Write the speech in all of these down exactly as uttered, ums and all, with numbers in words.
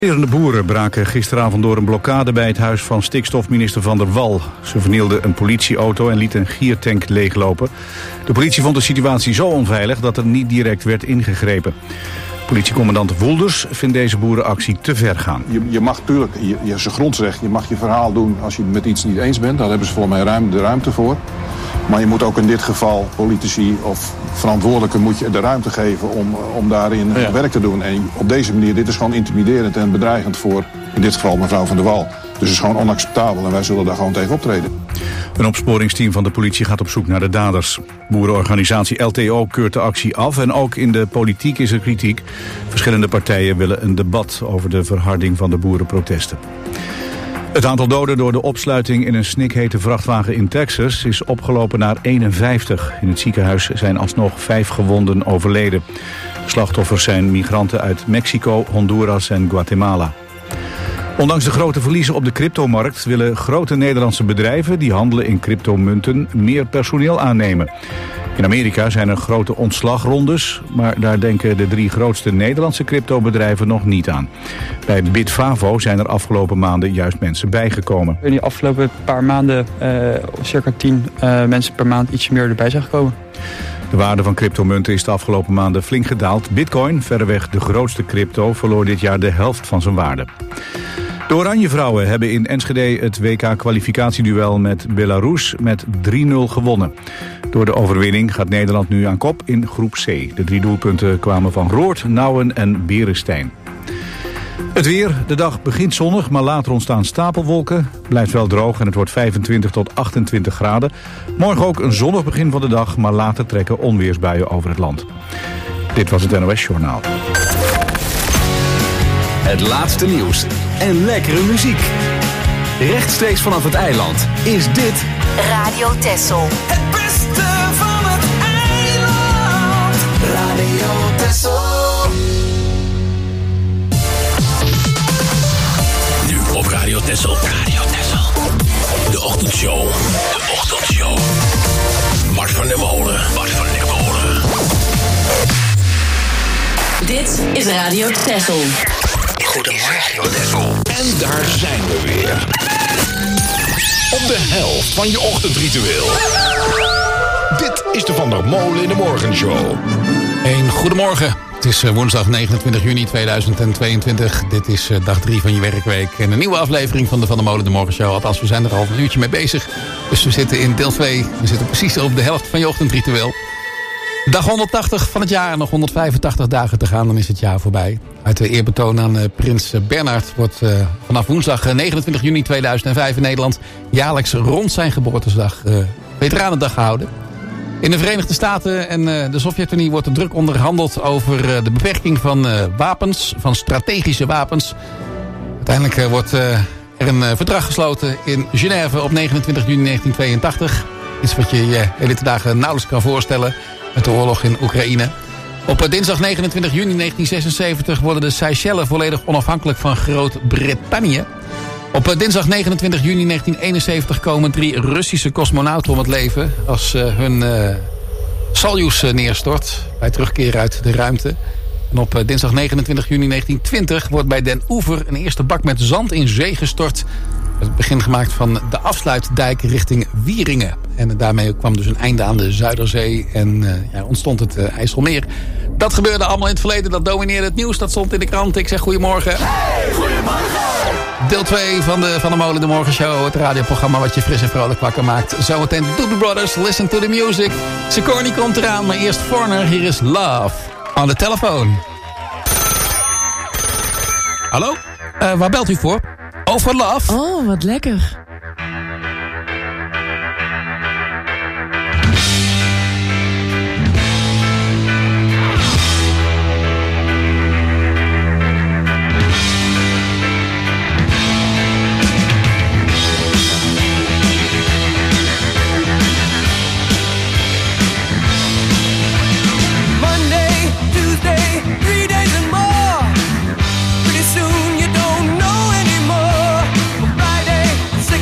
De boeren braken gisteravond door een blokkade bij het huis van stikstofminister Van der Wal. Ze vernielden een politieauto en lieten een giertank leeglopen. De politie vond de situatie zo onveilig dat er niet direct werd ingegrepen. Politiecommandant Woelders vindt deze boerenactie te ver gaan. Je, je mag natuurlijk, je, je is een grondrecht, je mag je verhaal doen als je het met iets niet eens bent. Daar hebben ze volgens mij ruim, de ruimte voor. Maar je moet ook in dit geval politici of verantwoordelijken moet je de ruimte geven om, om daarin ja. werk te doen. En op deze manier, dit is gewoon intimiderend en bedreigend voor, in dit geval mevrouw Van der Wal. Dus het is gewoon onacceptabel en wij zullen daar gewoon tegen optreden. Een opsporingsteam van de politie gaat op zoek naar de daders. Boerenorganisatie L T O keurt de actie af en ook in de politiek is er kritiek. Verschillende partijen willen een debat over de verharding van de boerenprotesten. Het aantal doden door de opsluiting in een snikhete vrachtwagen in Texas is opgelopen naar eenenvijftig. In het ziekenhuis zijn alsnog vijf gewonden overleden. De slachtoffers zijn migranten uit Mexico, Honduras en Guatemala. Ondanks de grote verliezen op de cryptomarkt willen grote Nederlandse bedrijven die handelen in cryptomunten meer personeel aannemen. In Amerika zijn er grote ontslagrondes, maar daar denken de drie grootste Nederlandse cryptobedrijven nog niet aan. Bij Bitfavo zijn er afgelopen maanden juist mensen bijgekomen. In die afgelopen paar maanden uh, circa tien uh, mensen per maand ietsje meer erbij zijn gekomen. De waarde van cryptomunten is de afgelopen maanden flink gedaald. Bitcoin, verreweg de grootste crypto, verloor dit jaar de helft van zijn waarde. De Oranje Vrouwen hebben in Enschede het W K-kwalificatieduel met Belarus met drie nul gewonnen. Door de overwinning gaat Nederland nu aan kop in groep C. De drie doelpunten kwamen van Roort, Nouwen en Berestein. Het weer. De dag begint zonnig, maar later ontstaan stapelwolken. Blijft wel droog en het wordt vijfentwintig tot achtentwintig graden. Morgen ook een zonnig begin van de dag, maar later trekken onweersbuien over het land. Dit was het N O S Journaal. Het laatste nieuws en lekkere muziek. Rechtstreeks vanaf het eiland is dit Radio Texel. Het beste van het eiland. Radio Texel. Nu op Radio Texel. Radio Texel. De ochtendshow. De ochtendshow. Mart van der Molen. Mart van der Molen. Dit is Radio Texel. Goedemorgen, Texel. En daar zijn we weer. Op de helft van je ochtendritueel. Dit is de Van der Molen in de Morgenshow. Een goedemorgen. Het is woensdag negenentwintig juni tweeduizend tweeëntwintig. Dit is dag drie van je werkweek. En een nieuwe aflevering van de Van der Molen in de Morgenshow. Althans, we zijn er al een uurtje mee bezig. Dus we zitten in deel twee. We zitten precies op de helft van je ochtendritueel. Dag honderdtachtig van het jaar, nog honderdvijfentachtig dagen te gaan, dan is het jaar voorbij. Uit de eerbetoon aan uh, prins Bernhard wordt uh, vanaf woensdag negenentwintig juni tweeduizend vijf in Nederland jaarlijks rond zijn geboortedag uh, Veteranendag gehouden. In de Verenigde Staten en uh, de Sovjet-Unie wordt er druk onderhandeld over uh, de beperking van uh, wapens, van strategische wapens. Uiteindelijk uh, wordt uh, er een uh, verdrag gesloten in Genève op negenentwintig juni negentien tweeëntachtig. Iets wat je je hele dagen nauwelijks kan voorstellen. Met de oorlog in Oekraïne. Op dinsdag negenentwintig juni negentien zesenzeventig worden de Seychellen volledig onafhankelijk van Groot-Brittannië. Op dinsdag negenentwintig juni negentien eenenzeventig komen drie Russische cosmonauten om het leven als uh, hun uh, Soyuz neerstort bij terugkeer uit de ruimte. En op uh, dinsdag negenentwintig juni negentien twintig wordt bij Den Oever een eerste bak met zand in zee gestort. Het begin gemaakt van de afsluitdijk richting Wieringen. En daarmee kwam dus een einde aan de Zuiderzee en uh, ja, ontstond het uh, IJsselmeer. Dat gebeurde allemaal in het verleden, dat domineerde het nieuws, dat stond in de krant. Ik zeg goedemorgen. Hey, goedemorgen. Deel twee van de Van der Molen de Morgenshow, het radioprogramma wat je fris en vrolijk wakker maakt. Zometeen de Doobie Brothers, Listen to the Music. Sigourney komt eraan, maar eerst Foreigner, hier is Love. Aan de telefoon. Hallo? Uh, waar belt u voor? Over Love. Oh, wat lekker. Soon you don't know anymore. Friday,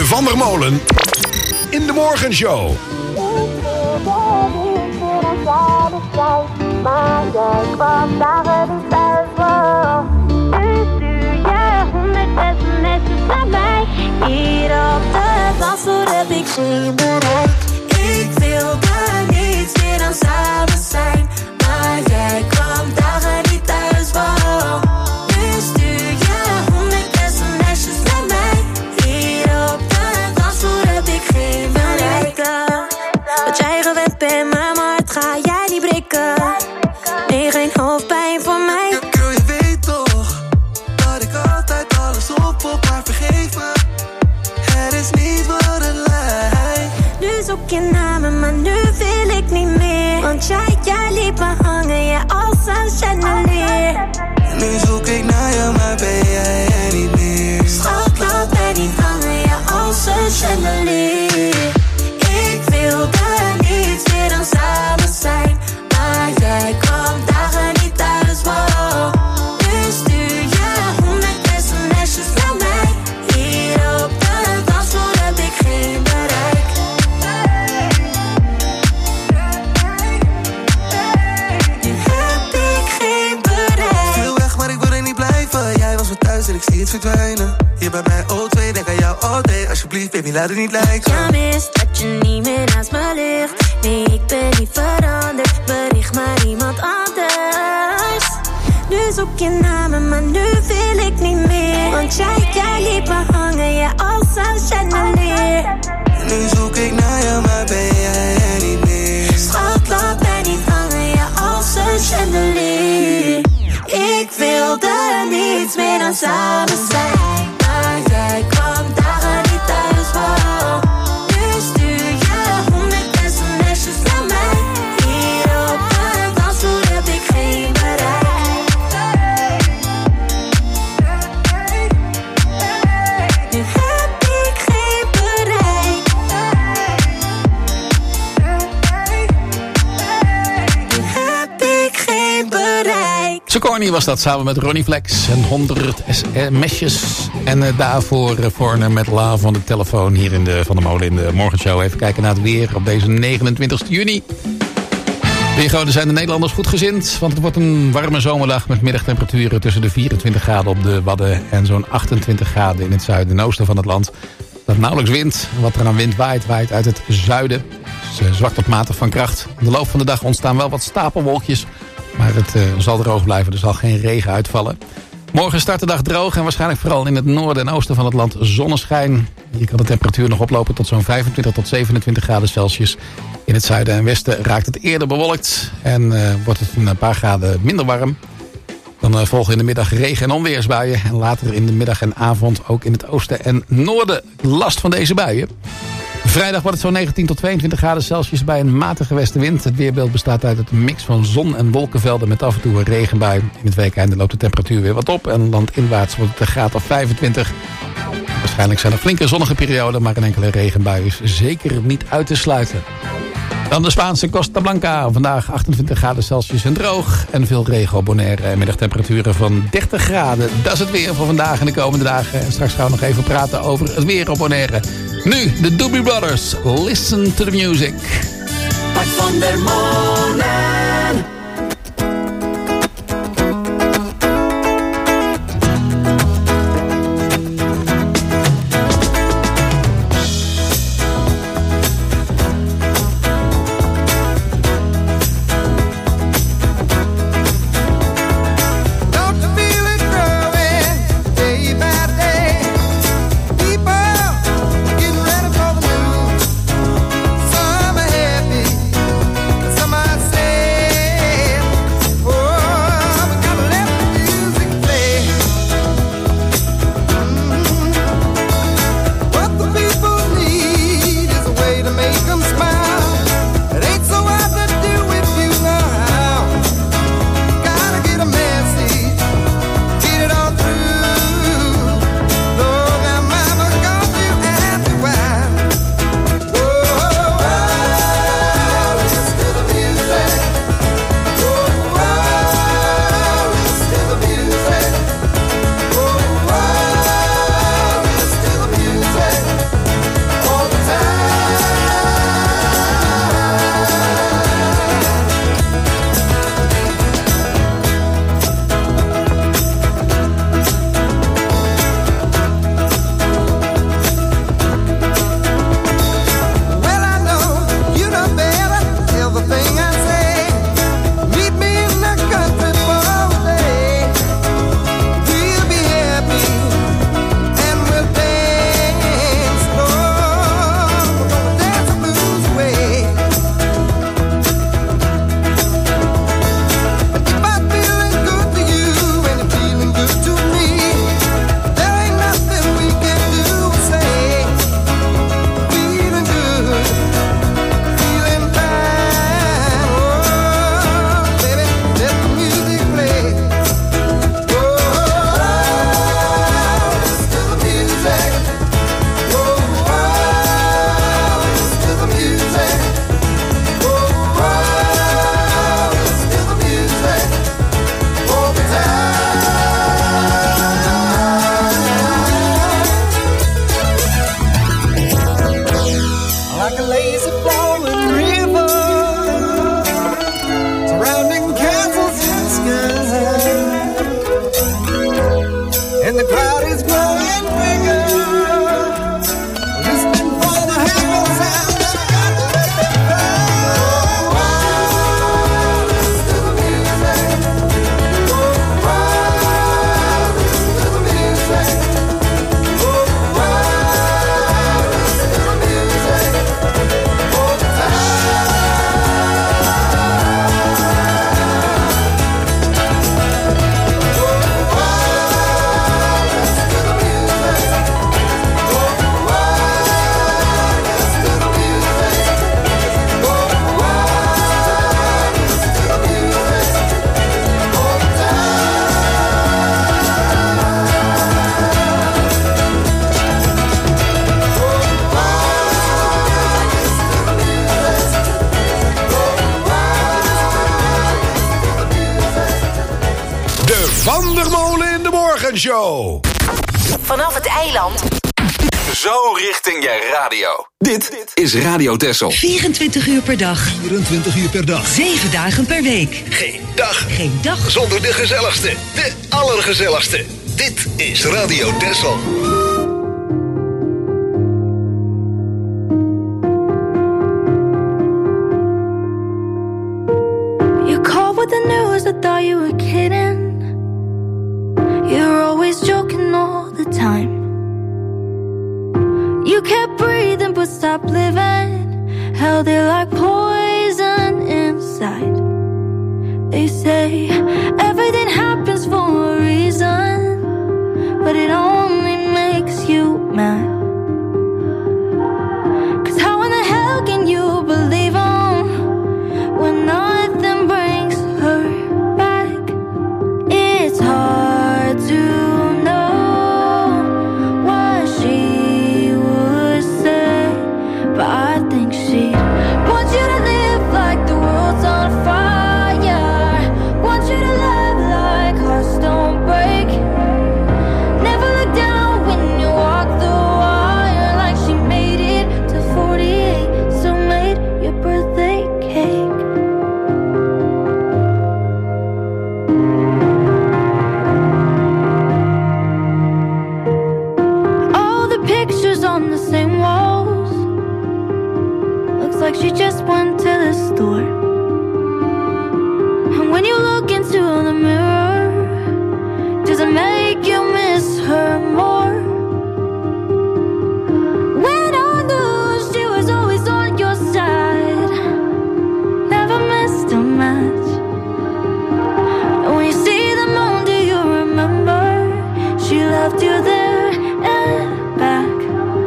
Van der Molen in de Morgenshow. Maar jij kwam dagen niet thuis voor. Nu stuur je honderd sms'jes naar mij. Hier op de dansvloer heb ik geen bereik. Ik wilde niets meer dan samen zijn. Maar jij kwam dagen niet thuis voor. Nu stuur je honderd sms'jes naar mij. Hier op de dansvloer heb ik geen bereik. Wat jij gewend bent, maar mijn hart ga jij niet breken. Nee, geen hoofdpijn voor mij. Ja, girl, je weet toch dat ik altijd alles opvol, maar vergeef me. Het is niet wat het lijkt. Nu zoek je naar me, maar nu wil ik niet meer. Want jij, jij liet me hangen, ja, als een chandelier. Nu zoek ik naar je, maar ben jij er niet meer. Schat, laat mij niet hangen, ja, als een chandelier. Ik wilde niets meer dan samen zijn. Maar jij kwam dagen niet thuis, wow. Nu stuur je honderd sms'jes naar mij. Hier op de dansvloer heb ik geen bereik. Nu heb ik geen bereik. Veel weg, maar ik wil er niet blijven. Jij was weer thuis en ik zie het verdwijnen. Hier bij mij O twee, denk aan jou all day. Alsjeblieft, baby, laat het niet lijken. Ja, mis dat je niet meer naast me ligt. Nee, ik ben niet veranderd. Bericht maar iemand anders. Nu zoek je naar me, maar nu wil ik niet meer. Want jij, jij liet me hangen, ja, als een chandelier. Nu zoek ik naar je, maar ben jij er niet meer. Schat, laat mij niet hangen, ja, als een chandelier. Ik wilde niets meer dan samen zijn. Maar jij kwam dagen niet thuis, wow. Nu stuur je honderd sms'jes naar mij. Hier op de dansvloer heb ik geen bereik. Nu heb ik geen bereik. Nu heb ik geen bereik. Sigourney was dat samen met Ronnie Flex en honderd sms'jes. En uh, daarvoor uh, Foreigner met Love van de telefoon hier in de Van der Molen in de Morgenshow. Even kijken naar het weer op deze negenentwintigste juni. Weergoden zijn de Nederlanders goed gezind, want het wordt een warme zomerdag met middagtemperaturen tussen de vierentwintig graden op de Wadden en zo'n achtentwintig graden in het zuiden en oosten van het land. Dat nauwelijks wind. Wat er aan wind waait, waait uit het zuiden. Dus uh, zwak tot matig van kracht. In de loop van de dag ontstaan wel wat stapelwolkjes. Maar het uh, zal droog blijven, er zal geen regen uitvallen. Morgen start de dag droog en waarschijnlijk vooral in het noorden en oosten van het land zonneschijn. Hier kan de temperatuur nog oplopen tot zo'n vijfentwintig tot zevenentwintig graden Celsius. In het zuiden en westen raakt het eerder bewolkt en uh, wordt het een paar graden minder warm. Dan uh, volgen in de middag regen- en onweersbuien. En later in de middag en avond ook in het oosten en noorden last van deze buien. Vrijdag wordt het zo'n negentien tot tweeëntwintig graden Celsius bij een matige westenwind. Het weerbeeld bestaat uit een mix van zon- en wolkenvelden met af en toe een regenbui. In het weekeinde loopt de temperatuur weer wat op en landinwaarts wordt het een graad of vijfentwintig. Waarschijnlijk zijn er flinke zonnige perioden, maar een enkele regenbui is zeker niet uit te sluiten. Dan de Spaanse Costa Blanca. Vandaag achtentwintig graden Celsius en droog. En veel regen op Bonaire en middagtemperaturen van dertig graden. Dat is het weer voor vandaag en de komende dagen. En straks gaan we nog even praten over het weer op Bonaire. Nu, de Doobie Brothers. Listen to the music. Mart van der Molen. Say Van der Molen in de Morgenshow. Vanaf het eiland. Zo richting je radio. Dit is Radio Texel. vierentwintig uur per dag. vierentwintig uur per dag. zeven dagen per week. Geen dag. Geen dag. Zonder de gezelligste. De allergezelligste. Dit is Radio Texel. You called with the news, I thought you were kidding. You're always joking all the time. You kept breathing but stopped living. Held it like poison inside. They say everything happens for a reason, but it only makes you mad. 'Cause how in the hell can you believe on when nothing brings her back? It's hard to know what she would say, but I think she wants you to live like the world's on fire. Wants you to love like hearts don't break. Never look down when you walk the wire, like she made it to forty-eight, so made your birthday cake. All the pictures on the same walls. Looks like she just went to the store. And when you look into the mirror, does it make you miss her more? When I knew she was always on your side, never missed a match. And when you see the moon, do you remember? She left you there and back.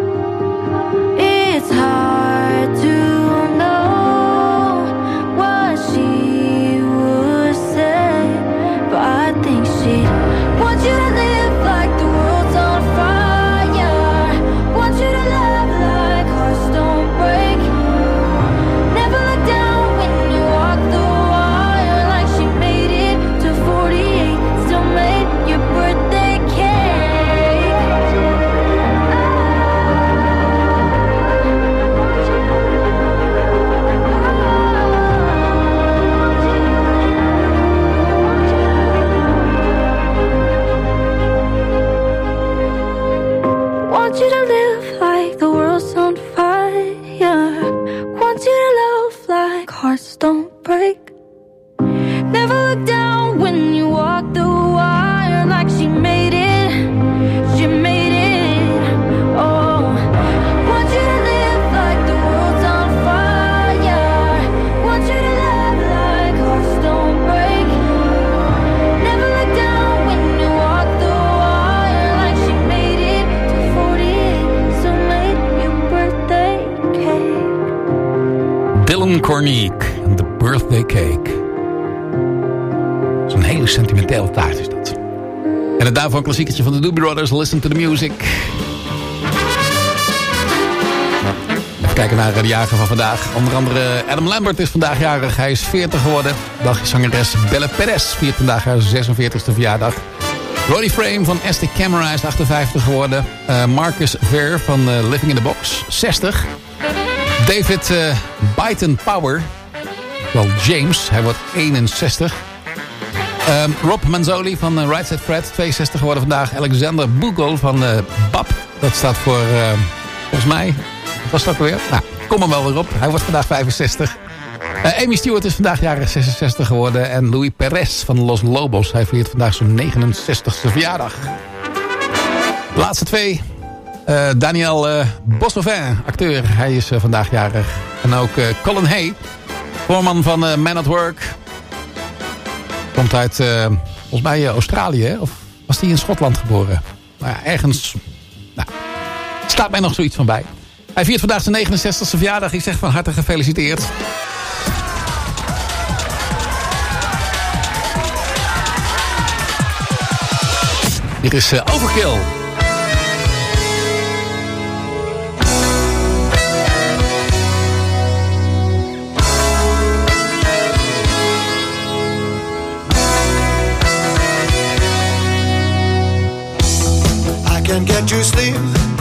It's hard to know what she would say, but I think she wants you to live like the world's on fire. Wants you to love like hearts don't break. Never look down when you walk the wire, like she made it to forty-eight, still made your birthday cake. Want you to live like the world's on fire. Want you to love like hearts don't break. Never look down when you walk the wire, like she made it. She made it. Oh, want you to live like the world's on fire. Want you to love like hearts don't break. Never look down when you walk the wire, like she made it to forty-eight, so made your birthday cake. Dylan Cornique, The Birthday Cake. Zo'n hele sentimentele taart is dat. En het daarvan klassiekertje van de Doobie Brothers, Listen to the Music. Even kijken naar de jager van vandaag. Onder andere Adam Lambert is vandaag jarig. Hij is veertig geworden. Dagzangeres Belle Perez viert vandaag haar zesenveertigste verjaardag. Roddy Frame van Aztec Camera is achtenvijftig geworden. Uh, Marcus Ver van uh, Living in the Box, zestig. David uh, Byton Power, wel James, hij wordt eenenzestig. Um, Rob Manzoli van uh, Right Said Fred, tweeënzestig geworden vandaag. Alexander Boegel van uh, B A P, dat staat voor, uh, volgens mij, wat was dat ook weer? Nou, kom er wel weer op, hij wordt vandaag vijfenzestig. Uh, Amy Stewart is vandaag jarig zesenzestig geworden. En Louis Perez van Los Lobos, hij viert vandaag zijn negenenzestigste verjaardag. De laatste twee. Uh, Daniel uh, Bosselvin, acteur, hij is uh, vandaag jarig. En ook uh, Colin Hay, voorman van uh, Man at Work. Komt uit, uh, volgens mij, uh, Australië, hè? Of was hij in Schotland geboren? Nou ja, ergens, nou, staat mij nog zoiets van bij. Hij viert vandaag zijn negenenzestigste verjaardag. Ik zeg van harte gefeliciteerd. Hier is uh, Overkill. can't get to sleep.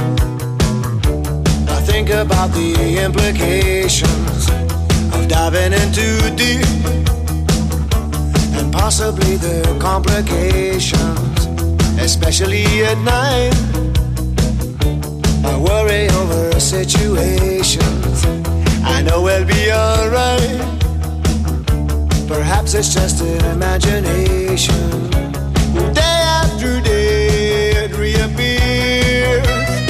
I think about the implications of diving in too deep, and possibly the complications, especially at night. I worry over situations I know we'll be alright. Perhaps it's just an imagination. Day after day it reappears.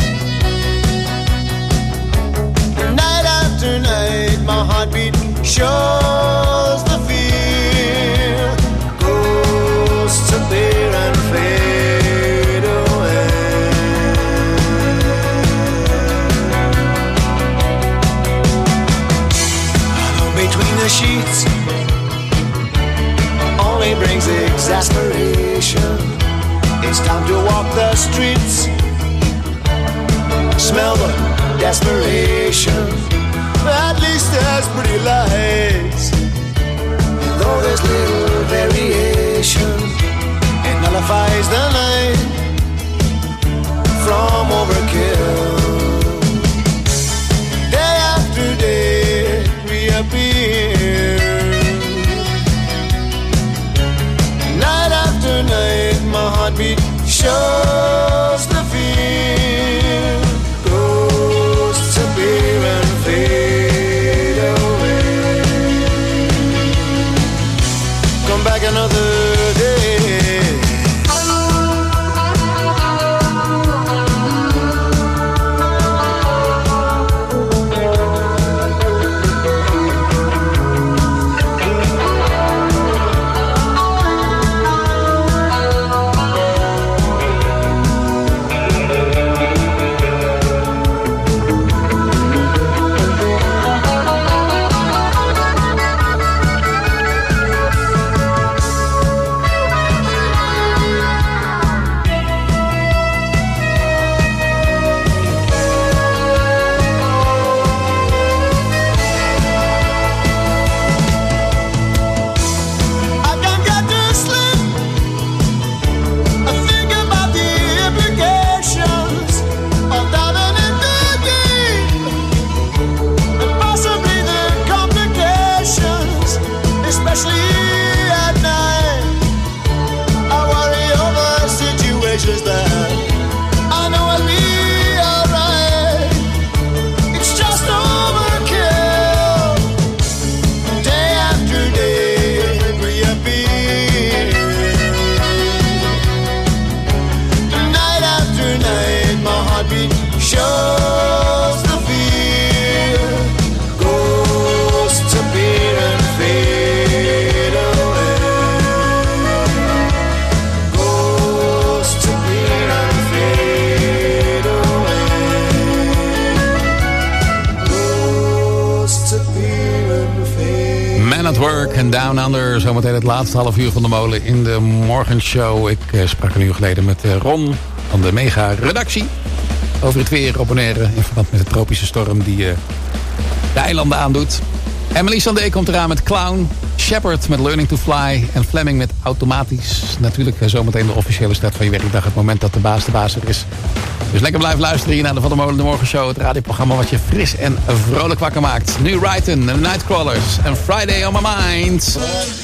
Night after night my heartbeat shows the fear. Ghosts appear and fade away. Between the sheets only brings exasperation. It's time to walk the streets, smell the desperation. At least there's pretty lights, and though there's little variation, it nullifies the night from overkill. Day after day reappear. Night after night my heartbeat shows the fear. Ghosts appear and fade away. Come back another day. En Down Under, zometeen het laatste half uur van de molen in de morgenshow. Ik uh, sprak een uur geleden met uh, Ron van de Mega-redactie over het weer op Bonaire in verband met de tropische storm die uh, de eilanden aandoet. Emily Sandé komt eraan met Clown, Shepard met Learning to Fly en Fleming met Automatisch. Natuurlijk uh, zometeen de officiële start van je werkdag, het moment dat de baas de baas er is. Dus lekker blijven luisteren hier naar de Van der Molen de Morgenshow. Het radioprogramma wat je fris en vrolijk wakker maakt. Nu Brighton, The Nightcrawlers en Friday on My Mind.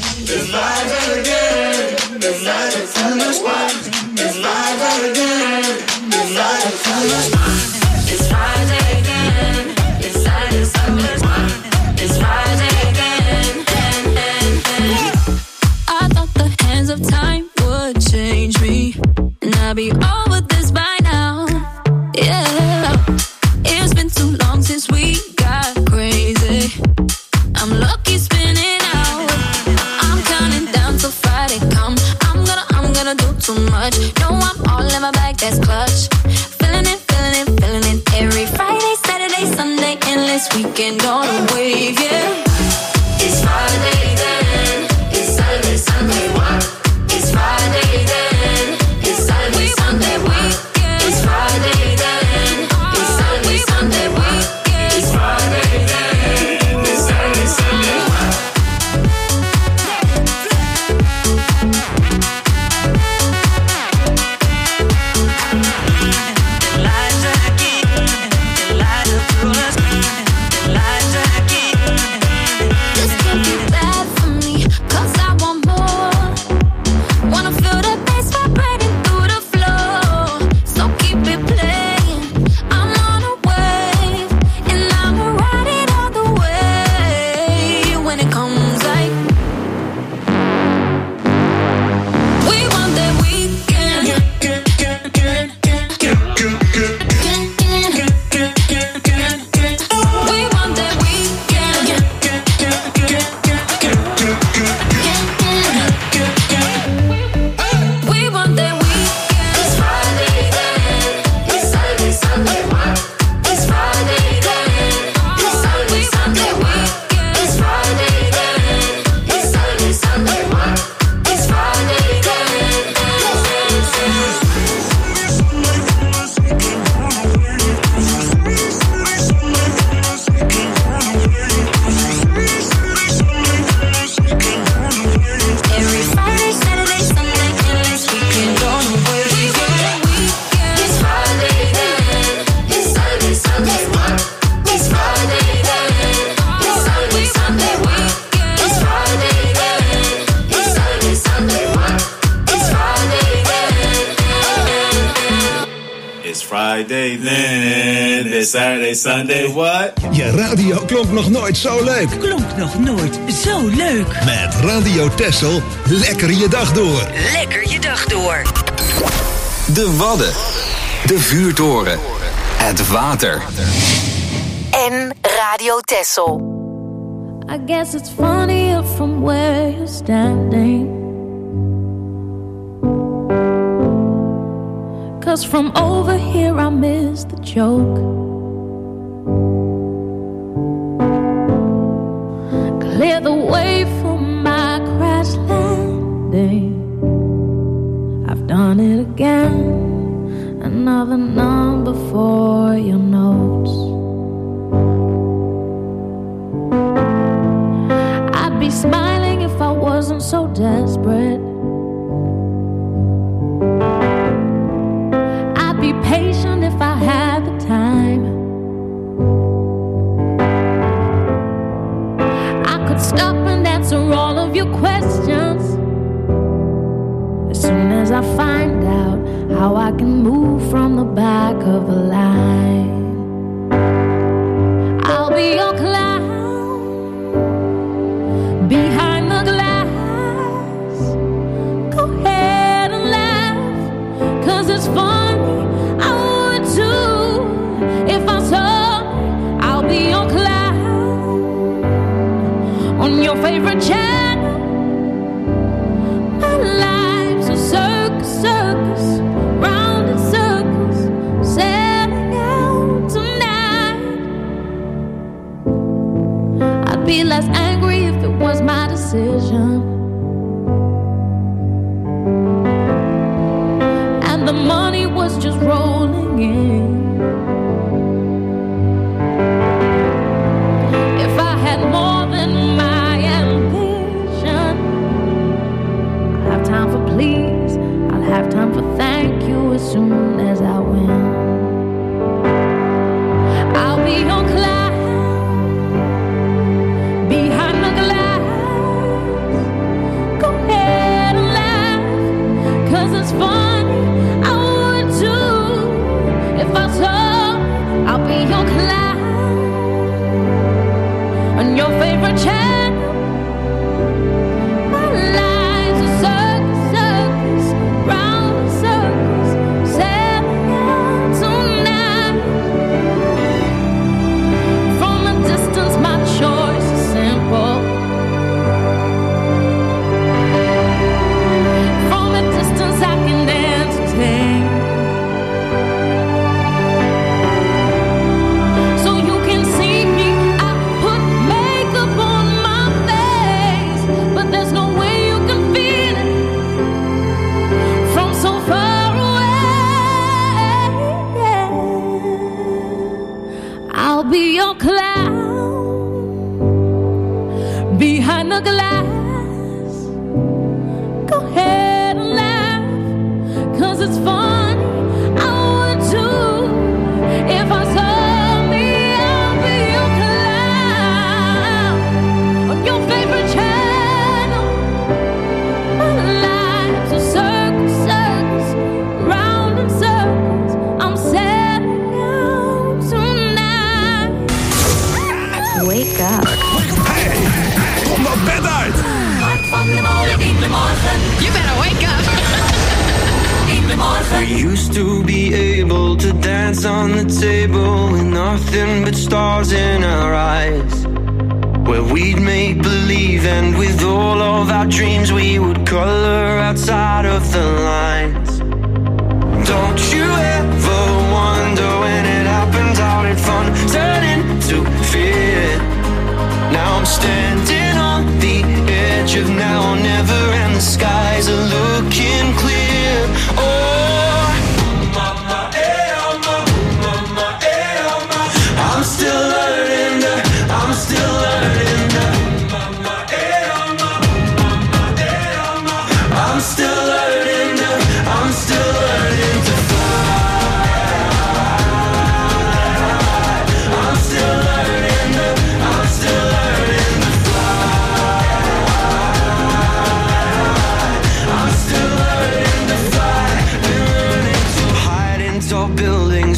I thought the hands of time would change me, and I'd be over this by now. Yeah, it's been too long since we got crazy. I'm lucky spinning out. I'm counting down till Friday come. I'm gonna, I'm gonna do too much. No, I'm all in my bag, that's clutch. Feeling it, feeling it, feeling it. Every Friday, Saturday, Sunday, endless weekend on a wave, yeah. It's Friday then. It's Saturday, Sunday, what? It's Friday then. It's Saturday, Sunday, what? It's Friday then. It's Saturday, Sunday, what? It's Friday then. It's Saturday, Sunday, what? Friday, then it's Saturday, Sunday, what? Je radio klonk nog nooit zo leuk. Klonk nog nooit zo leuk. Met Radio Texel, lekker je dag door. Lekker je dag door. De Wadden. De vuurtoren. Het water. En Radio Texel. I guess it's funnier from where you're standing. 'Cause from over here I miss the joke. Clear the way for my crash landing. I've done it again. Another number for your notes. I'd be smiling if I wasn't so desperate. I'd be patient if I had the time. I could stop and answer all of your questions as soon as I find out how I can move from the back of the line. I'll be your clown behind the glass. Go ahead and laugh, 'cause it's funny. I would too if I saw me. I'll be your clown on your favorite channel. My life's a circus, circus, round in circles, setting out tonight. I'd be less angry if it was my decision, and the money was just rolling in. If I had more than my ambition, I'll have time for please, I'll have time for thank you as soon as I win. I'll be your clown behind the glass. Go ahead and laugh, 'cause it's funny. I would too if I saw. I'll be your clown on your favorite channel. My life's a circus, circus, round in circles, sailing out tonight. From a distance, my choice is simple. From a distance, I can entertain. So you can see me, I put makeup on my face, but there's no way you can feel it from so far away. I'll be your clown behind the glass. Go ahead and laugh, 'cause it's funny. I would too if I saw me. I'll be your clown on your favorite channel. My life's a circus, circus, round in circles. I'm setting out tonight. Wake up. Kom naar bed uit! Van de molen in de morgen. You better wake up. In de morgen. We used to be able to dance on the table with nothing but stars in our eyes, where we'd make believe, and with all of our dreams we would color outside of the lines. Don't you ever wonder when it happens how did fun turn into fear? Now I'm standing on the edge of now or never, and the skies are looking clear. Oh, mama, eh, oh, mama, eh, oh, mama. I'm still learning, the, I'm still learning. The, mama, eh, oh, mama, eh, oh, mama. I'm still learning, the, I'm still learning to fly. I'm still learning, the, I'm still learning to fly. I'm still learning to fly. Been learning to hide in tall buildings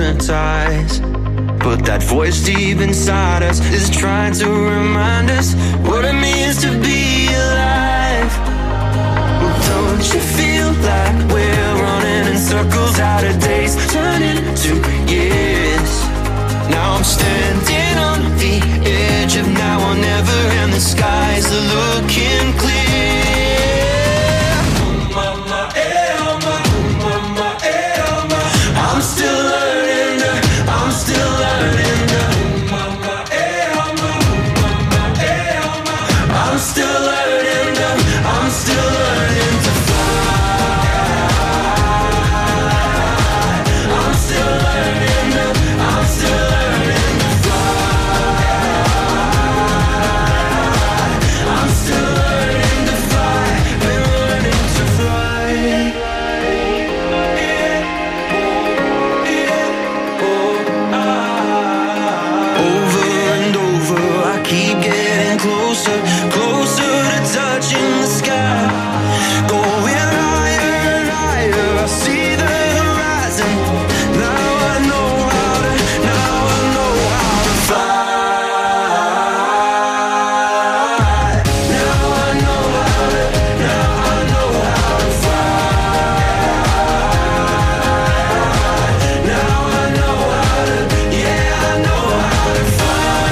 hypnotized. But that voice deep inside us is trying to remind us what it means to be alive. Don't you feel like we're running in circles, how the days turn into years? Now I'm standing on the edge of now or never, and the skies are looking clear. Oh mama, eh, oh mama, oh mama, eh, oh mama. I'm still learning, uh, I'm still learning. Uh, oh mama, eh, oh mama, oh mama, eh, oh mama. I'm still learning, uh, I'm still learning to fly. I'm still learning, uh, I'm still learning. Closer, closer to touching the sky. Going higher and higher, I see the horizon. Now I know how to, now I know how to fly. Now I know how to, now I know how to fly. Now I know how to, yeah, I know how to fly.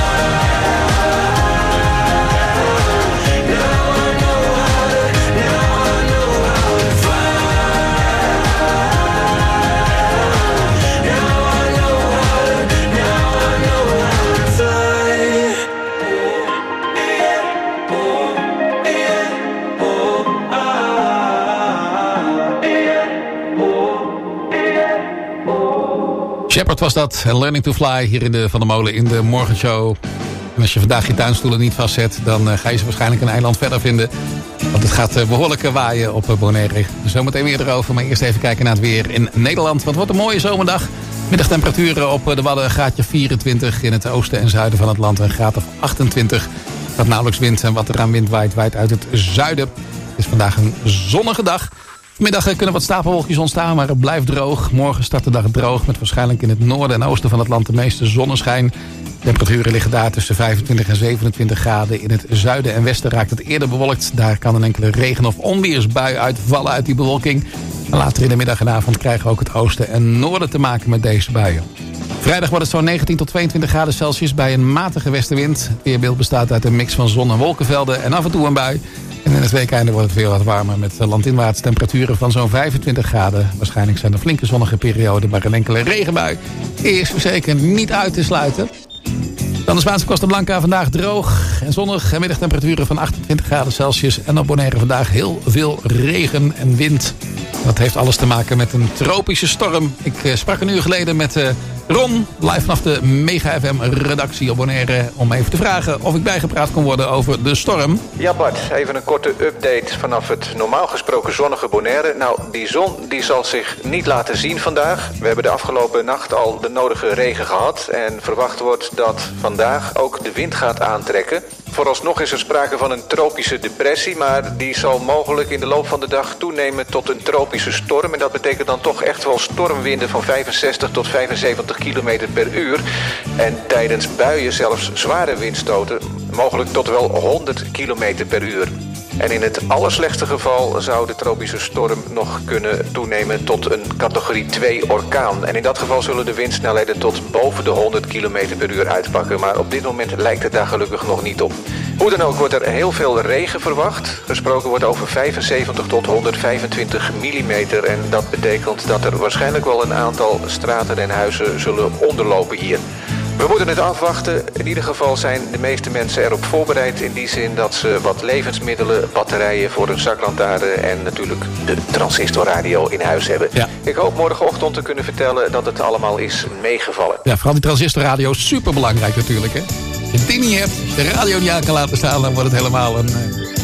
Shepard was dat, en Learning to Fly hier in de Van der Molen in de morgenshow. En als je vandaag je tuinstoelen niet vastzet, dan uh, ga je ze waarschijnlijk een eiland verder vinden. Want het gaat uh, behoorlijk waaien op uh, Bonaire. Zometeen weer erover, maar eerst even kijken naar het weer in Nederland. Want wat een mooie zomerdag. Middagtemperaturen op uh, de Wadden een graadje vierentwintig. In het oosten en zuiden van het land een graad of achtentwintig. Er gaat nauwelijks wind en wat er aan wind waait, waait uit het zuiden. Het is vandaag een zonnige dag. Vanmiddag kunnen wat stapelwolkjes ontstaan, maar het blijft droog. Morgen start de dag droog met waarschijnlijk in het noorden en oosten van het land de meeste zonneschijn. Temperaturen liggen daar tussen vijfentwintig en zevenentwintig graden. In het zuiden en westen raakt het eerder bewolkt. Daar kan een enkele regen- of onweersbui uitvallen uit die bewolking. En later in de middag en avond krijgen ook het oosten en noorden te maken met deze buien. Vrijdag wordt het zo'n negentien tot tweeëntwintig graden Celsius bij een matige westenwind. Het weerbeeld bestaat uit een mix van zon- en wolkenvelden en af en toe een bui. En in het weekeinde wordt het weer wat warmer met landinwaarts temperaturen van zo'n vijfentwintig graden. Waarschijnlijk zijn er flinke zonnige perioden, maar een enkele regenbui is zeker niet uit te sluiten. Dan de Spaanse Costa Blanca vandaag droog en zonnig en middagtemperaturen van achtentwintig graden Celsius. En op Bonaire vandaag heel veel regen en wind. Dat heeft alles te maken met een tropische storm. Ik uh, sprak een uur geleden met uh, Ron, live vanaf de Mega F M-redactie op Bonaire, om even te vragen of ik bijgepraat kon worden over de storm. Ja Bart, even een korte update vanaf het normaal gesproken zonnige Bonaire. Nou, die zon die zal zich niet laten zien vandaag. We hebben de afgelopen nacht al de nodige regen gehad en verwacht wordt dat vandaag ook de wind gaat aantrekken. Vooralsnog is er sprake van een tropische depressie, maar die zal mogelijk in de loop van de dag toenemen tot een tropische storm. En dat betekent dan toch echt wel stormwinden van vijfenzestig tot vijfenzeventig kilometer per uur. En tijdens buien zelfs zware windstoten, mogelijk tot wel honderd kilometer per uur. En in het allerslechtste geval zou de tropische storm nog kunnen toenemen tot een categorie twee orkaan. En in dat geval zullen de windsnelheden tot boven de honderd kilometer per uur uitpakken. Maar op dit moment lijkt het daar gelukkig nog niet op. Hoe dan ook wordt er heel veel regen verwacht. Gesproken wordt over vijfenzeventig tot honderdvijfentwintig millimeter. En dat betekent dat er waarschijnlijk wel een aantal straten en huizen zullen onderlopen hier. We moeten het afwachten. In ieder geval zijn de meeste mensen erop voorbereid. In die zin dat ze wat levensmiddelen, batterijen voor hun zaklantaarn en natuurlijk de transistorradio in huis hebben. Ja. Ik hoop morgenochtend te kunnen vertellen dat het allemaal is meegevallen. Ja, vooral die transistorradio is superbelangrijk natuurlijk. Hè? Als je die niet hebt, als je de radio niet aan kan laten staan, dan wordt het helemaal een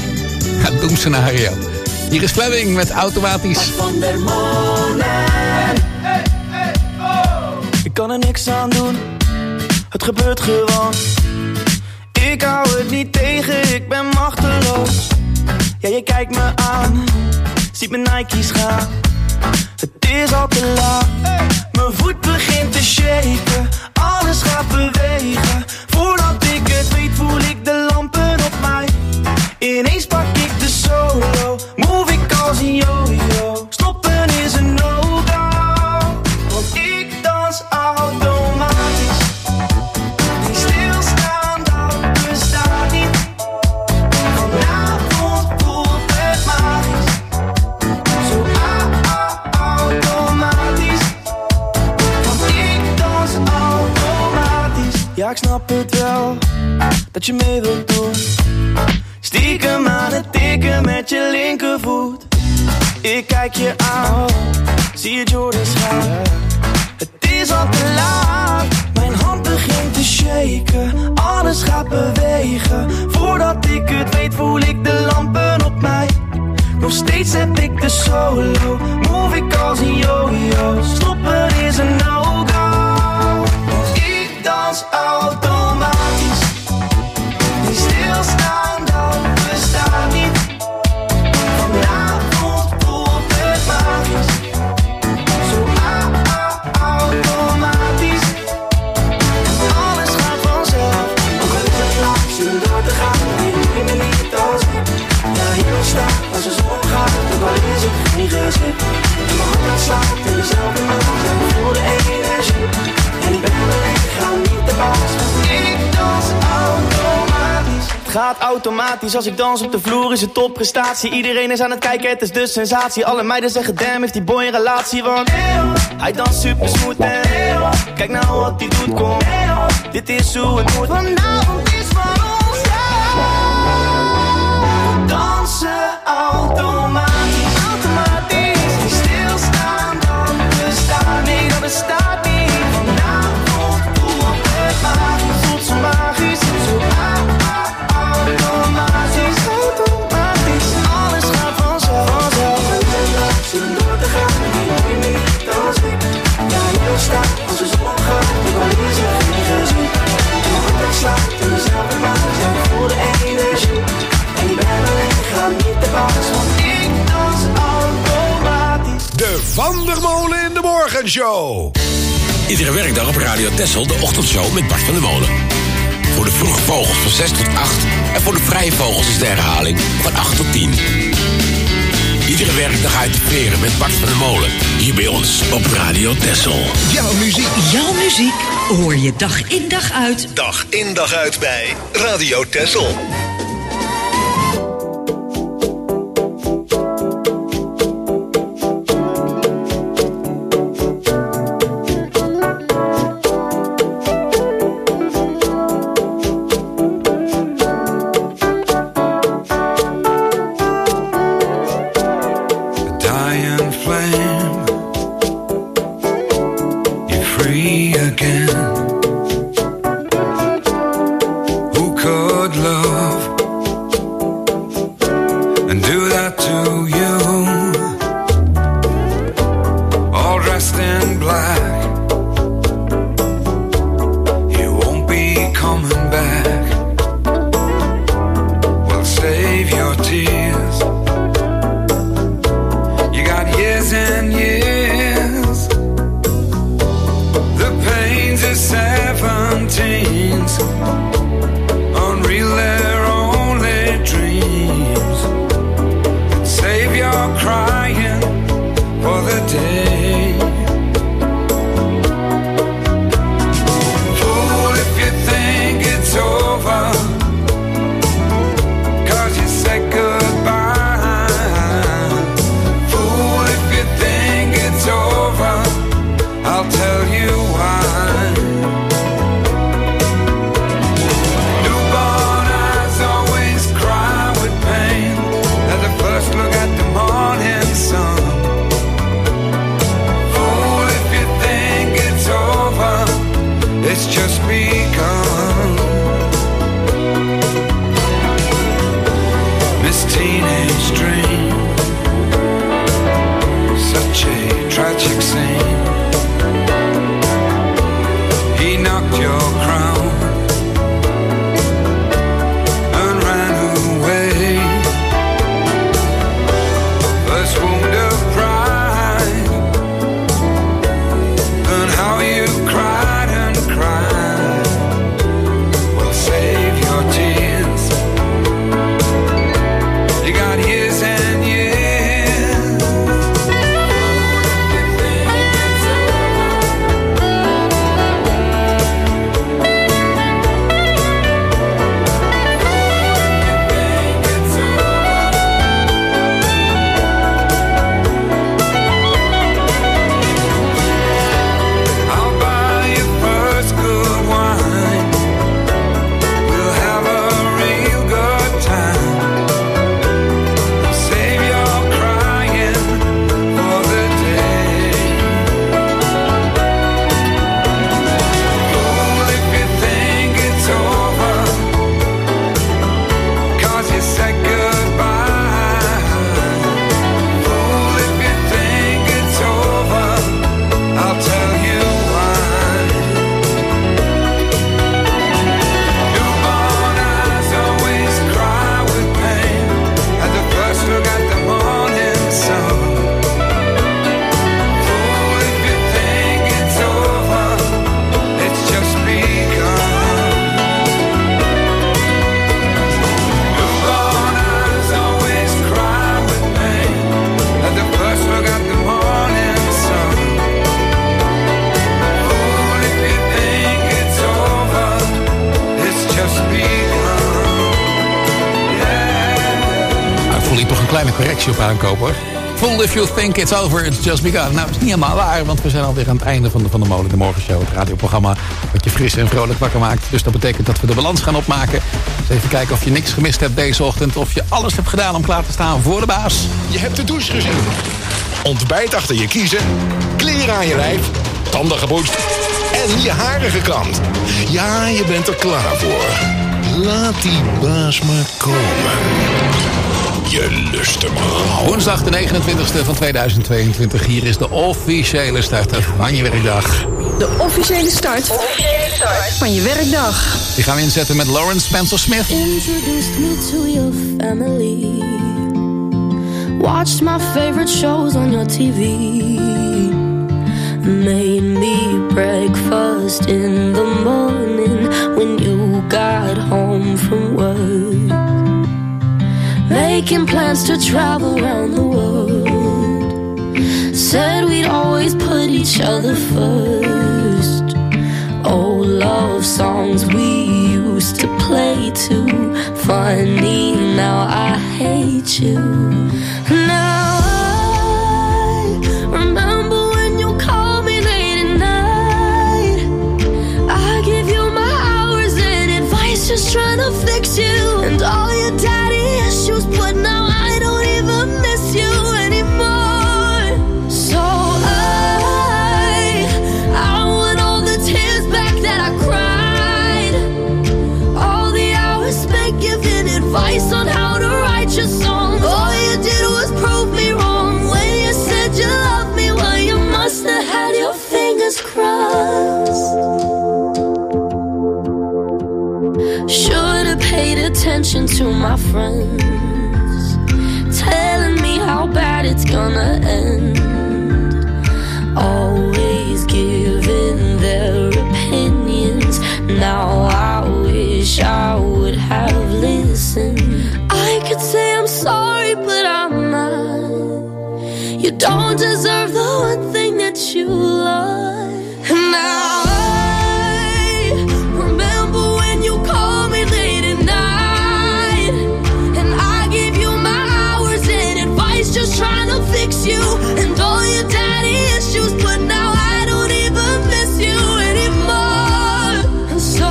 uh, doemscenario. Hier is Fleming met automatisch. Van der Molen. Hey, hey, hey, oh. Ik kan er niks aan doen. Het gebeurt gewoon. Ik hou het niet tegen, ik ben machteloos. Ja, je kijkt me aan, ziet mijn Nike's gaan. Het is al te laat. Mijn voet begint te shaken. Alles gaat bewegen. Voordat ik het weet voel ik de lampen op mij. Ineens pak ik de solo. Move ik als een yo-yo. Stoppen is een no-go. Want ik dans automatisch. Die stilstaan dat bestaat niet. Vanavond voelt het magisch. Zo automatisch. Want ik dans automatisch. Ja, ik snap het wel, dat je mee wilt doen. Stiekem aan het tikken met je linkervoet. Ik kijk je aan, zie je Jordan's gaan. Het is al te laat, mijn hand begint te shaken. Alles gaat bewegen, voordat ik het weet voel ik de lampen op mij. Nog steeds heb ik de solo, move ik als een yo-yo. Stoppen is een no-go, want ik dans automatisch. Die stilstaan, dat bestaat niet. Vanavond voelt het magisch. Zo automatisch. Alles gaat vanzelf. Ook al is het lang, zin door te gaan. Nee, neem me niet als ik. Ja, hier staan, als de zon gaat. Ook al is het geen gezicht. En mijn hart gaat slaan in dezelfde maat. En ik voel de energie. En ik ben alleen, ga niet te baas. Ik dans automatisch. Het gaat automatisch, als ik dans op de vloer is het topprestatie. Iedereen is aan het kijken, het is de sensatie. Alle meiden zeggen damn, heeft die boy een relatie. Want hij danst super smooth en kijk nou wat hij doet, kom. Dit is hoe het moet, vanavond is van ons, yeah. Dansen automatisch, automatisch. Die stilstaan, dat bestaat niet, dat bestaat niet. Vanavond voelt het magisch, voelt zo magisch, zo automatisch, automatisch. Alles gaat vanzelf, vanzelf. Zin door te gaan, neem me niet als ik. Ja, hier staat, als de zon gaat, ook al is het geen gezicht. En mijn hart slaat in dezelfde maat, ja, ik voel de energie. En ik ben alleen, ga niet te baas, want ik dans automatisch. De Van der Molen in de Morgenshow. Iedere werkdag op Radio Texel de ochtendshow met Bart van der Molen. Voor de vroege vogels van zes tot acht. En voor de vrije vogels is de herhaling van acht tot tien. Iedere werkdag uit de veren met Bart van der Molen. Hier bij ons op Radio Texel. Jouw muziek. Jouw muziek hoor je dag in dag uit. Dag in dag uit bij Radio Texel. First wound of pride voel hier toch een kleine correctie op aankopen hoor. Fool if you think it's over, it's just begun. Nou, dat is niet helemaal waar, want we zijn alweer aan het einde van de Van der Molen de Morgenshow. Het radioprogramma wat je fris en vrolijk wakker maakt. Dus dat betekent dat we de balans gaan opmaken. Dus even kijken of je niks gemist hebt deze ochtend. Of je alles hebt gedaan om klaar te staan voor de baas. Je hebt de douche gezien. Ontbijt achter je kiezen. Kleren aan je lijf. Tanden gepoetst. En je haren gekamd. Ja, je bent er klaar voor. Laat die baas maar komen. Je lust hem al. Woensdag de negenentwintigste van tweeduizend tweeëntwintig. Hier is de officiële start van je werkdag. De officiële start, officiële start van je werkdag. Die gaan we inzetten met Lawrence Spencer Smith. Introduced me to your family. Watched my favorite shows on your T V. Made me breakfast in the morning when you got home from work. Making plans to travel around the world. Said we'd always put each other first. Old love songs we used to play too. Funny, now I hate you. Now I remember when you called me late at night. I give you my hours and advice, just trying to fix you. And all your daddy issues, but now I don't even miss you anymore. So I, I want all the tears back that I cried. All the hours spent giving advice on how to write your songs. All you did was prove me wrong when you said you loved me. Well, you must have had your fingers crossed. Should've paid attention to my friends, telling me how bad it's gonna end. Always giving their opinions. Now I wish I would have listened. I could say I'm sorry, but I'm not. You don't deserve the one thing that you love. And now I remember when you called me late at night, and I gave you my hours and advice, just trying to fix you. And all your daddy issues, but now I don't even miss you anymore. So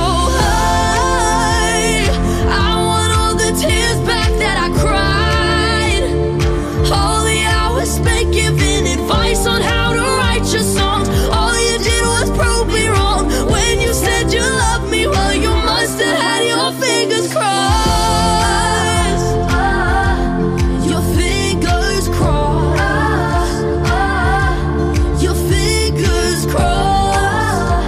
I, I want all the tears back that I cried. All the hours spent giving advice on how to write your songs. All you did was prove me wrong when you said you loved me. Well, you must have had your fingers crossed. Your fingers crossed. Your fingers crossed.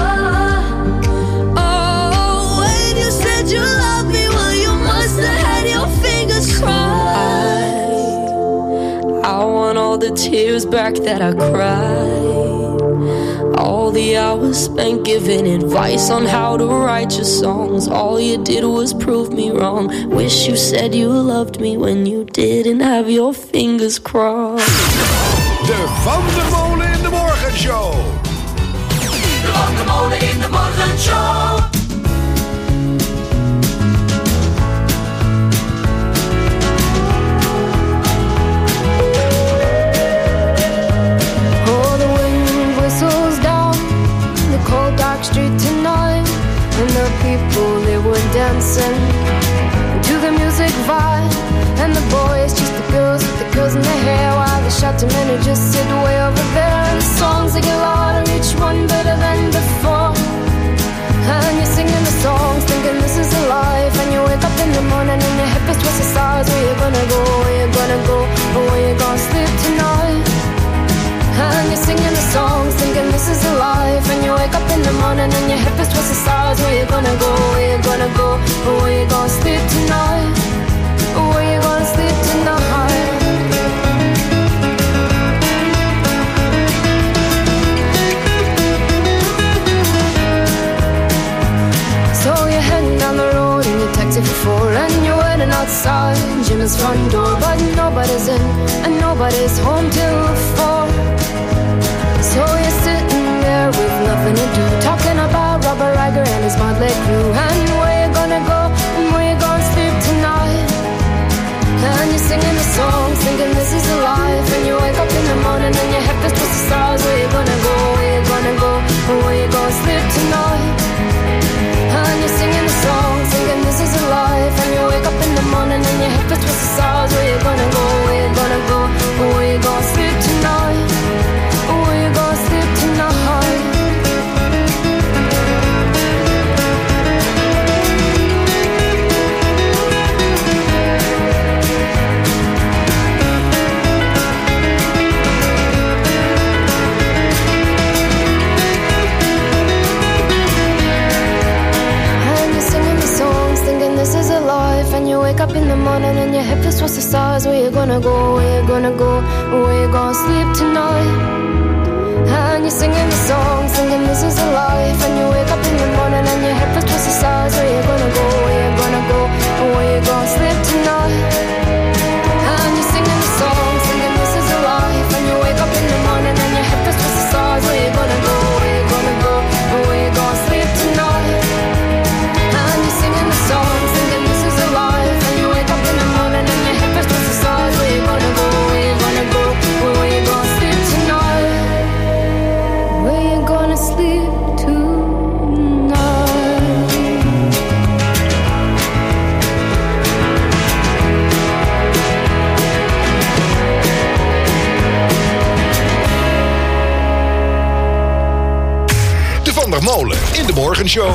Oh, when you said you loved me, well, you must have had your fingers crossed. I want all the tears back that I cried. All the hours spent giving advice on how to write your songs. All you did was prove me wrong. Wish you said you loved me when you didn't have your fingers crossed. De Van der Molen in de Morgenshow. De Van der Molen in de Morgenshow. Oh, the wind whistles down the cold dark street tonight, and the people, they were dancing to the music vibe. And the boys chase the girls with the girls in their hair, while the shouting men who just sit way over there. And the songs, they get louder, each one better than before. And you're singing the songs, thinking this is a life. And you wake up in the morning and your hip is twisted sides. Where you gonna go, where you gonna go, or where you gonna sleep tonight? And you're singing the songs, thinking this is a life. And you wake up in the morning and your hip is twisted sides. Where you gonna go, where you gonna go, or where you gonna sleep tonight? Or where you gonna sleep tonight? So you're heading down the road in your taxi for four, and you're waiting outside Jim's front door, but nobody's in and nobody's home till four. So you're sitting there with nothing to do, talking about Robert Riger and his motley crew, and where you gonna go and where you gonna sleep tonight? And you're singing towards the stars. Where you gonna go, where you gonna go, where you gonna sleep tonight? And you're singing the song, singing this is a life. And you wake up in the morning and your head towards the stars. Where you gonna go, where you gonna go, where you gonna sleep tonight? And you're singing the song, singing this is a life. And you wake up in the morning and your head towards the stars. Where you gonna go, where you gonna go, where you gonna sleep tonight? And you're singing the song, singing this is a life. And you wake up in the morning and your head towards the stars. Where you gonna go, where you gonna go, where you gonna sleep tonight? Where you gonna sleep tonight? De Van der Molen in de Morgenshow.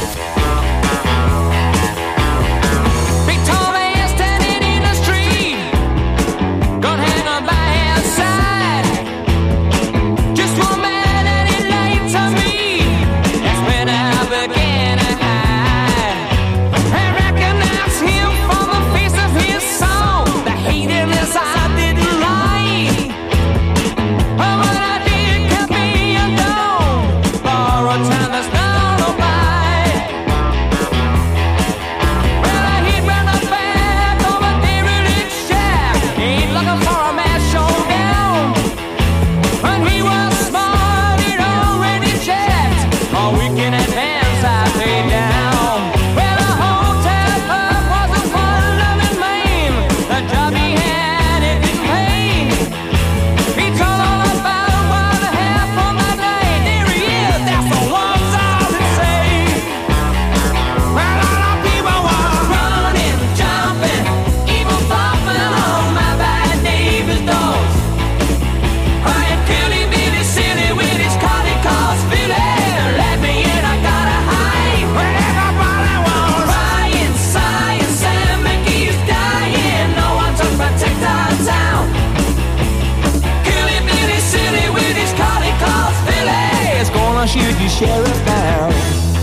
Shoot the sheriff down.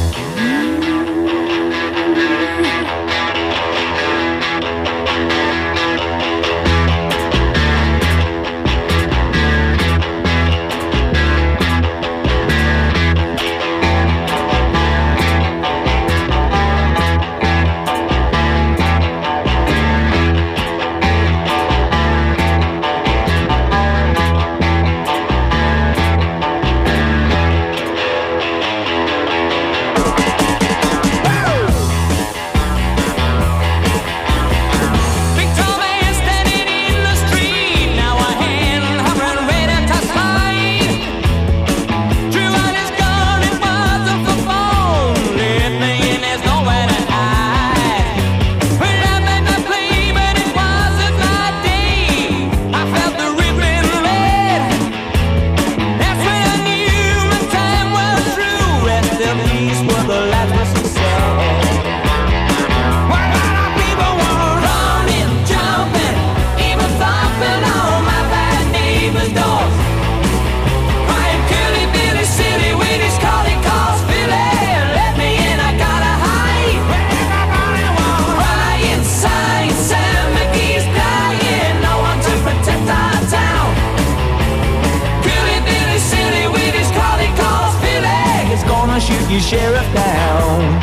Shoot your sheriff down.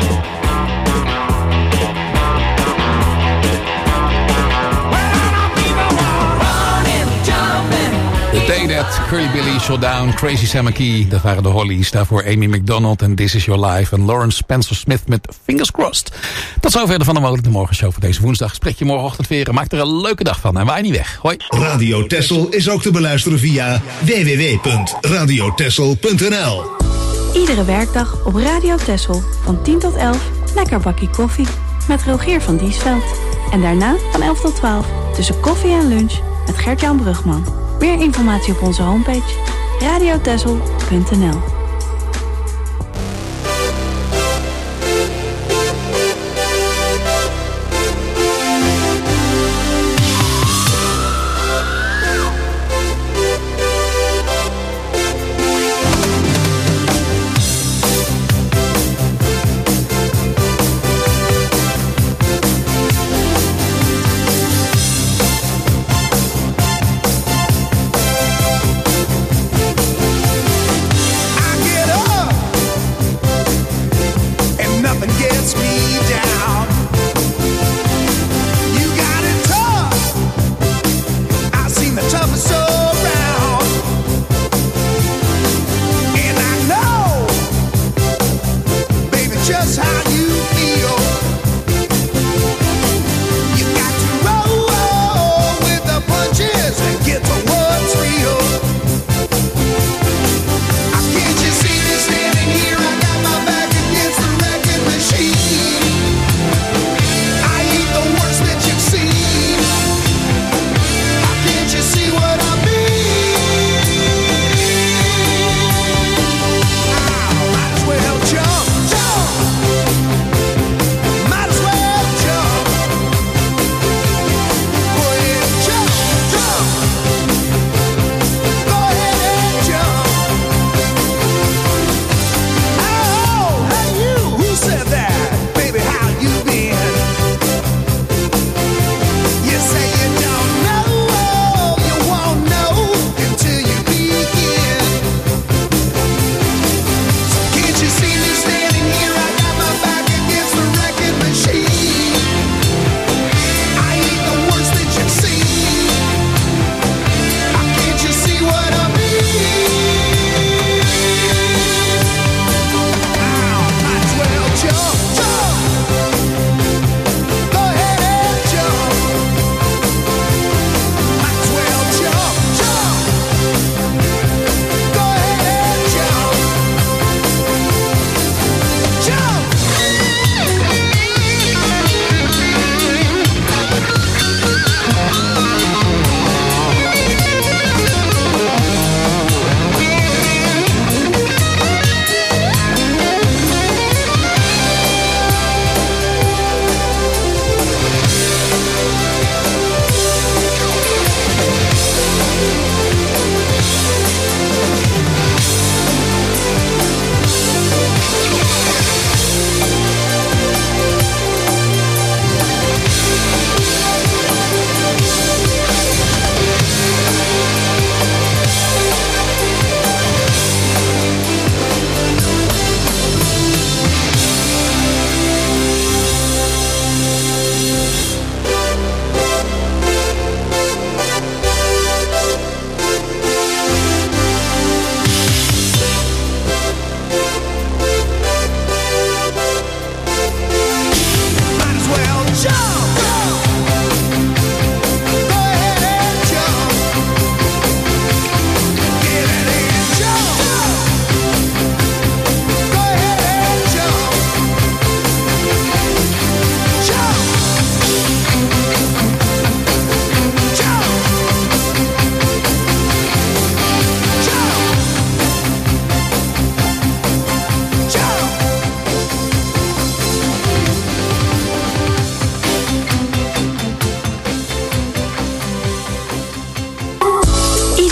The Day That Curly Billy Shot Down, Crazy Sam McKee. Dat waren de Hollies. Daarvoor Amy McDonald en This Is Your Life. En Lawrence Spencer Smith met Fingers Crossed. Tot zover de Van der Molen, de morgenshow voor deze woensdag. Spreek je morgenochtend weer. Maak er een leuke dag van en waai niet weg. Hoi. Radio Texel is ook te beluisteren via w w w punt radio texel punt n l. Iedere werkdag op Radio Texel van tien tot elf lekker bakkie koffie met Rogier van Diesveld. En daarna van elf tot twaalf tussen koffie en lunch met Gert-Jan Brugman. Meer informatie op onze homepage radio texel punt n l.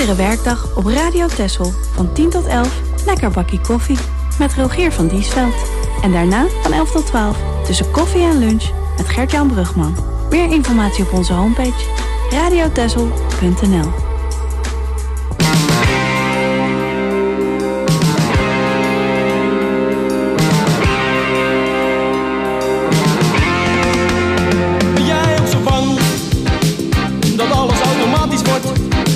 Iedere werkdag op Radio Texel van tien tot elf lekker bakkie koffie met Rogier van Diesveld. En daarna van elf tot twaalf tussen koffie en lunch met Gert-Jan Brugman. Meer informatie op onze homepage radio texel punt n l. Ben jij ook zo bang dat alles automatisch wordt?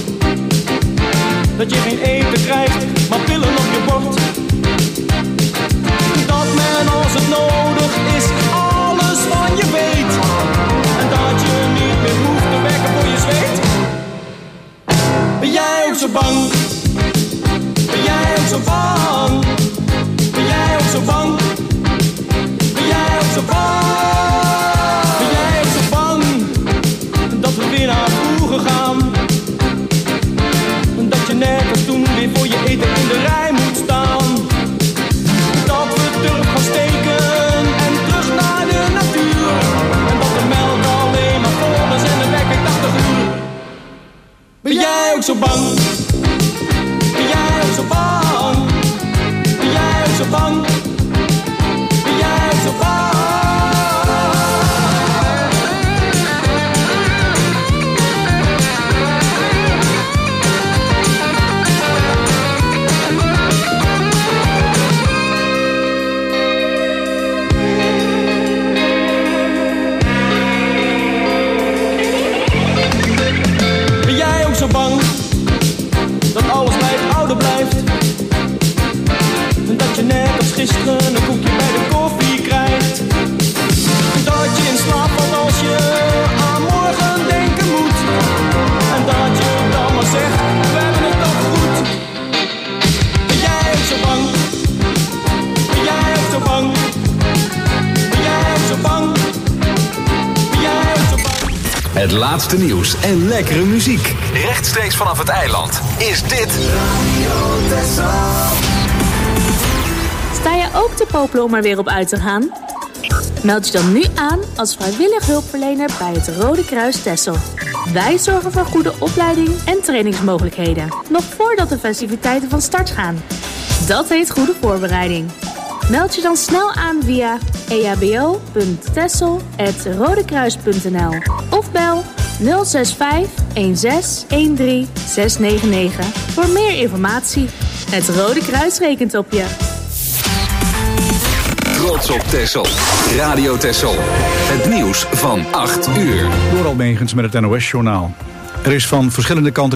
Dat je geen eten krijgt, maar pillen op je bord? Dat men als het nodig is alles van je weet. En dat je niet meer hoeft te werken voor je zweet. Ben jij ook zo bang? Ben jij ook zo bang? Ben jij ook zo bang? Ben jij ook zo bang? Ben jij ook zo bang dat we weer naar vroeger gaan? Dat je net als toen weer voor je eten in de rij moet staan. Dat we terug gaan steken en terug naar de natuur. En dat de melk alleen maar vol is en de wekker tachtig uur. Ben jij ook zo bang? Ben jij ook zo bang? Ben jij ook zo bang? Ben jij ook zo bang? Ben jij ook zo bang dat alles bij het oude blijft? Dat je net als gisteren een koekje bij de koffie krijgt? Dat je in slaap valt als je aan morgen denken moet? En dat je dan maar zegt, we hebben het toch goed? Ben jij ook zo bang? Ben jij ook zo bang? Ben jij ook zo bang? Ben jij ook zo bang? Het laatste nieuws en lekkere muziek. Rechtstreeks vanaf het eiland is dit Radio Texel. Sta je ook te popelen om er weer op uit te gaan? Meld je dan nu aan als vrijwillig hulpverlener bij het Rode Kruis Texel. Wij zorgen voor goede opleiding en trainingsmogelijkheden, nog voordat de festiviteiten van start gaan. Dat heet goede voorbereiding. Meld je dan snel aan via e h b o punt texel apenstaartje rodekruis punt n l of bel nul zes vijf een zes een drie zes negen negen voor meer informatie. Het Rode Kruis rekent op je. Trots op Texel. Radio Texel. Het nieuws van acht uur. Door Almegens met het N O S-journaal. Er is van verschillende kanten